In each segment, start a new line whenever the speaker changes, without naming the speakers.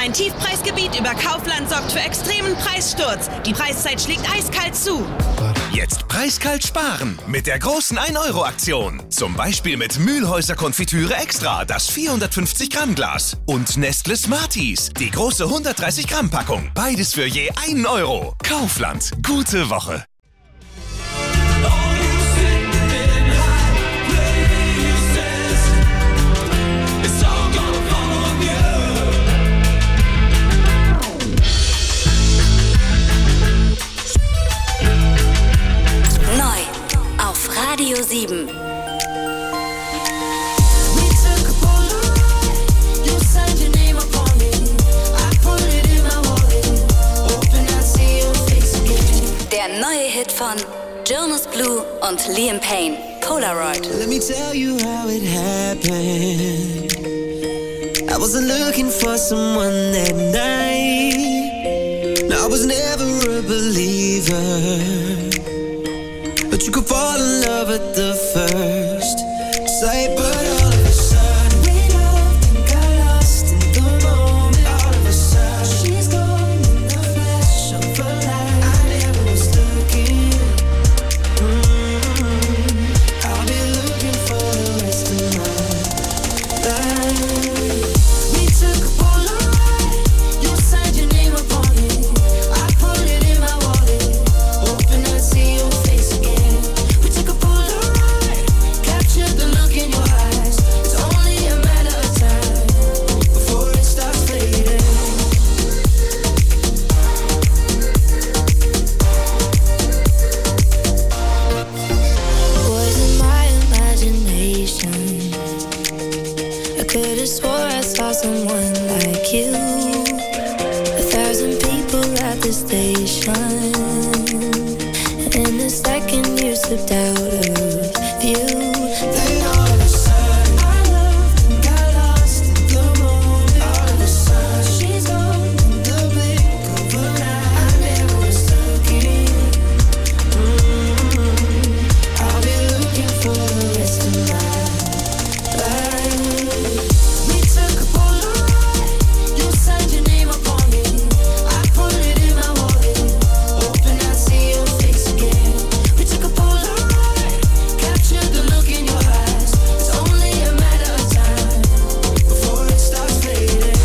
Ein Tiefpreisgebiet über Kaufland sorgt für extremen Preissturz. Die Preiszeit schlägt eiskalt zu.
Jetzt preiskalt sparen mit der großen 1-Euro-Aktion. Zum Beispiel mit Mühlhäuser Konfitüre Extra, das 450 Gramm Glas. Und Nestle Smarties, die große 130 Gramm Packung. Beides für je 1 Euro. Kaufland, gute Woche.
Radio 7. Der neue Hit von Jonas Blue und Liam Payne, Polaroid.
Let me tell you how it happened. I wasn't looking for someone that night. No, I was never a believer. But you could fall in love at the first sight. But all of a sudden we loved and got lost in the moment. All of a sudden she's gone in the flash of a light. I never was looking. I'll be looking for the rest of my life. We took a Polaroid. You signed your name upon it. I put it in my wallet, hoping I'd see your face again.
Someone like you, 1,000 people at the station, and the second you slipped out of view, then all of a sudden I loved and got lost in the moment. All of a sudden she's gone in the blink of an eye. I never was looking. I'll be looking for the rest of my life. We took a Polaroid, you signed your name upon it. I put it in my wallet, hoping I'd see your face again. We took a Polaroid, captured the look in your eyes. It's only a matter of time before it starts fading.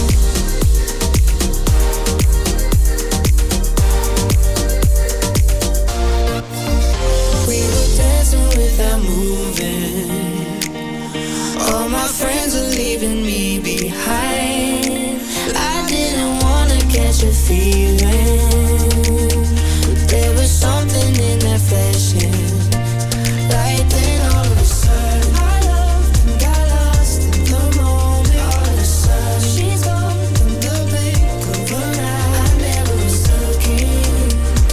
We were dancing without moving. All my friends are leaving me behind. I didn't wanna catch a feeling, but there was something in that flashing light. Then all of a sudden I loved and got lost in the moment. All of a sudden she's gone in the blink of an eye. I never was looking.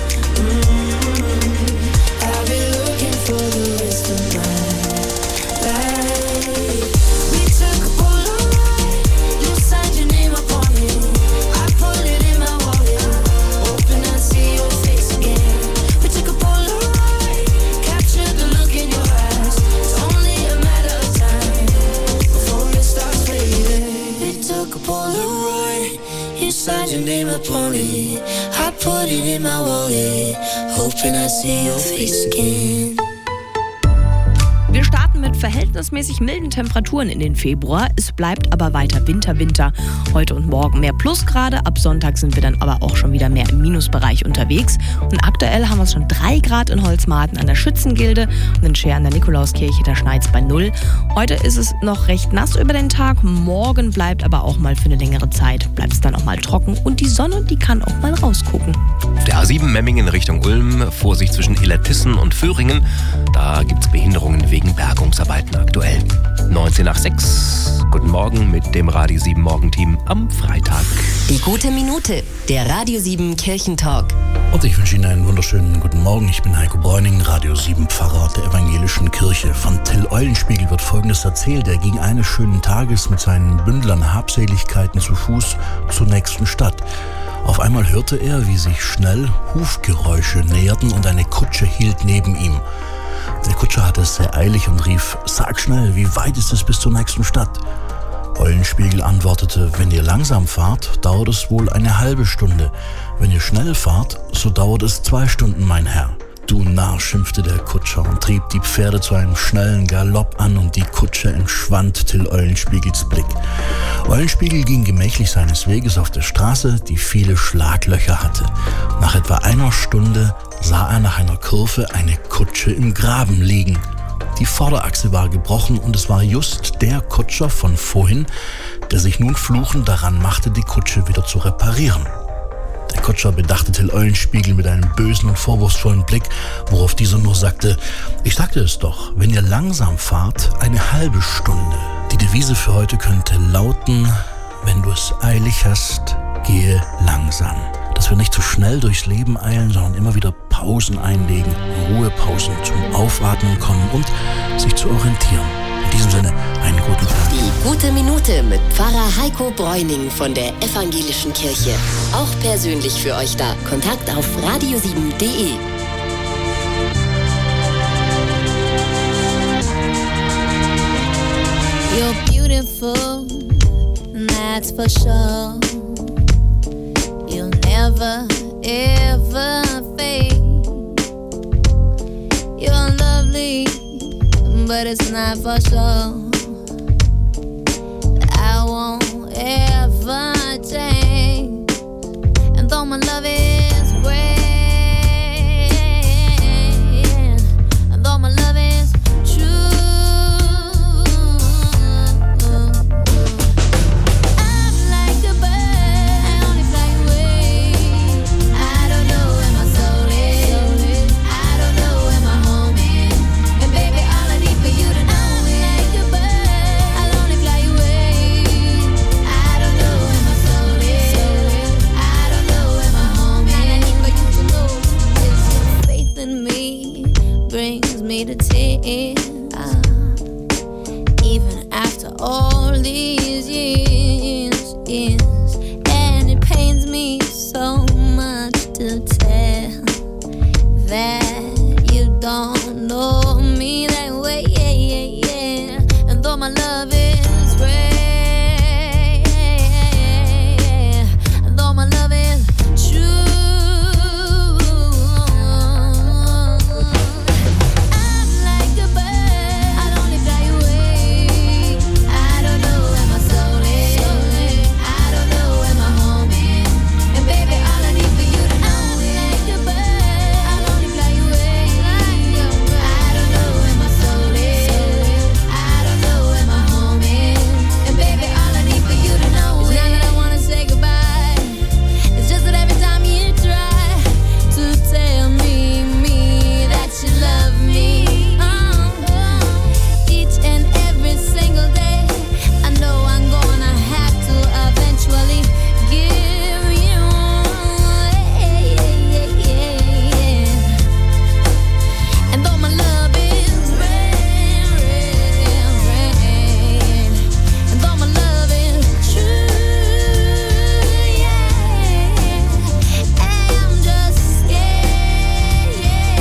I'll be looking for the rest of my life. We took a Polaroid, you signed your name upon it. I put it in my wallet, hoping I'd see your face again. We took a Polaroid, captured the look in your eyes. It's only a matter of time before it starts fading. We took a Polaroid, you signed your name upon it. I put it in my wallet, hoping I'd see your face again.
Wir starten mit verhältnismäßig milden Temperaturen in den Februar. Es bleibt aber weiter Winter. Heute und morgen mehr Plusgrade. Ab Sonntag sind wir dann aber auch schon wieder mehr im Minusbereich unterwegs. Und aktuell haben wir schon 3 Grad in Holzmarten an der Schützengilde und in Scheer an der Nikolauskirche, da schneit's bei 0. Heute ist es noch recht nass über den Tag. Morgen bleibt aber auch mal für eine längere Zeit. Bleibt es dann auch mal trocken und die Sonne, die kann auch mal rausgucken.
Auf der A7 Memmingen Richtung Ulm, Vorsicht zwischen Illertissen und Föhringen. Da gibt's Behinderungen wegen Bergungsarbeiten aktuell. 19 nach 6. Guten Morgen mit dem Radio 7 Morgenteam am Freitag.
Die gute Minute, der Radio 7 Kirchentalk.
Und ich wünsche Ihnen einen wunderschönen guten Morgen. Ich bin Heiko Bräuning, Radio 7 Pfarrer der Evangelischen Kirche. Von Till Eulenspiegel wird Folgendes erzählt. Er ging eines schönen Tages mit seinen Bündlern Habseligkeiten zu Fuß zur nächsten Stadt. Auf einmal hörte er, wie sich schnell Hufgeräusche näherten und eine Kutsche hielt neben ihm. Der Kutscher hatte es sehr eilig und rief: Sag schnell, wie weit ist es bis zur nächsten Stadt? Eulenspiegel antwortete, wenn ihr langsam fahrt, dauert es wohl eine halbe Stunde. Wenn ihr schnell fahrt, so dauert es 2 Stunden, mein Herr. Du Narr, schimpfte der Kutscher und trieb die Pferde zu einem schnellen Galopp an und die Kutsche entschwand Till Eulenspiegels Blick. Eulenspiegel ging gemächlich seines Weges auf der Straße, die viele Schlaglöcher hatte. Nach etwa 1 Stunde sah er nach einer Kurve eine Kutsche im Graben liegen. Die Vorderachse war gebrochen und es war just der Kutscher von vorhin, der sich nun fluchend daran machte, die Kutsche wieder zu reparieren. Der Kutscher bedachte Till Eulenspiegel mit einem bösen und vorwurfsvollen Blick, worauf dieser nur sagte, ich sagte es doch, wenn ihr langsam fahrt, eine halbe Stunde. Die Devise für heute könnte lauten, wenn du es eilig hast, gehe langsam. Dass wir nicht zu schnell durchs Leben eilen, sondern immer wieder Pausen einlegen, Ruhepausen zum Aufatmen kommen und sich zu orientieren. In diesem Sinne, einen guten Tag.
Die gute Minute mit Pfarrer Heiko Bräuning von der Evangelischen Kirche. Auch persönlich für euch da. Kontakt auf radio7.de.
You're beautiful, that's for sure. You'll never, ever fade. You're lovely, but it's not for sure. I won't ever change. And though my love is great, and though my love is true, I'm like a bird, I only fly away. I don't know where my soul is, I don't know where my home is. And baby, all I need for you to know, like a bird, I'll only fly away. I don't know where my soul is, I don't know where my home is. All I need for you to know is your faith in me brings me to tears. Even after all these years, and it pains me so much to tell that you don't know me that way, and though my love is rare, and though my love is true, I'm like a bird, I'll only fly away. I don't know where my soul is, I don't know where my home is. And baby, all I need for you to know, like a bird, I'll only fly away. I don't know where my soul is, I don't know where my home is. And baby, all I need for you to know is not that I wanna say goodbye. It's just that every time you try to tell me that you love me, each and every single day, I know I'm gonna have to eventually give you. And though my love is rare, and though my love is true, I'm just scared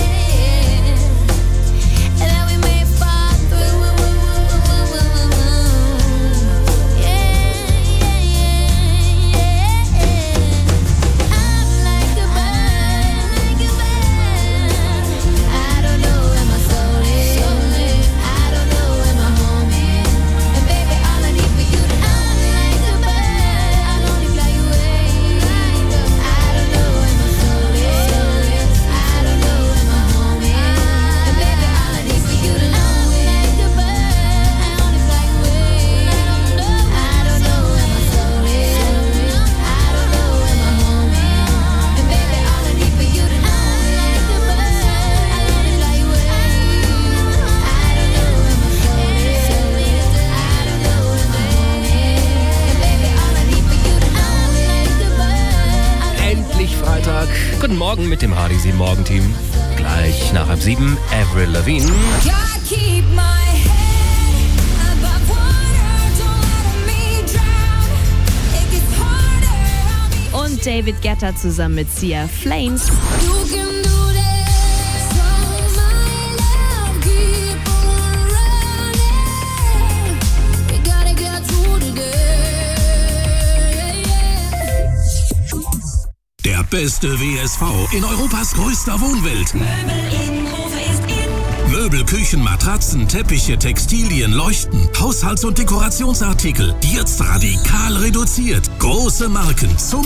that we may fall through. I'm like a bird, I don't know where my soul is, I don't know where my home is. And baby, all I need for you to know, like a bird, I'll only fly away. I don't know where my soul is, I don't know where my home is. And baby, all I need for you to know, like a bird, I'll only fly away. I don't know where my soul is, I don't know where my home is. And baby, all I need for you to know, like a bird, I'll only fly away. I don't know where my soul is, I don't know where my home is. And baby, all I need for you to know, like a bird.
Endlich Freitag. Guten Morgen mit dem Radio 7 Morgenteam. Gleich nach 6:30 Avril Lavigne.
Gotta keep my head above water, don't let me drown. It gets harder, I'll be
Und David Guetta zusammen mit Sia Flames.
You can do this. So my love, keep on running. We gotta get through today.
beste WSV in Europas größter Wohnwelt. Möbel, Küchen, Matratzen, Teppiche, Textilien, Leuchten, Haushalts- und Dekorationsartikel. Jetzt radikal reduziert. Große Marken zum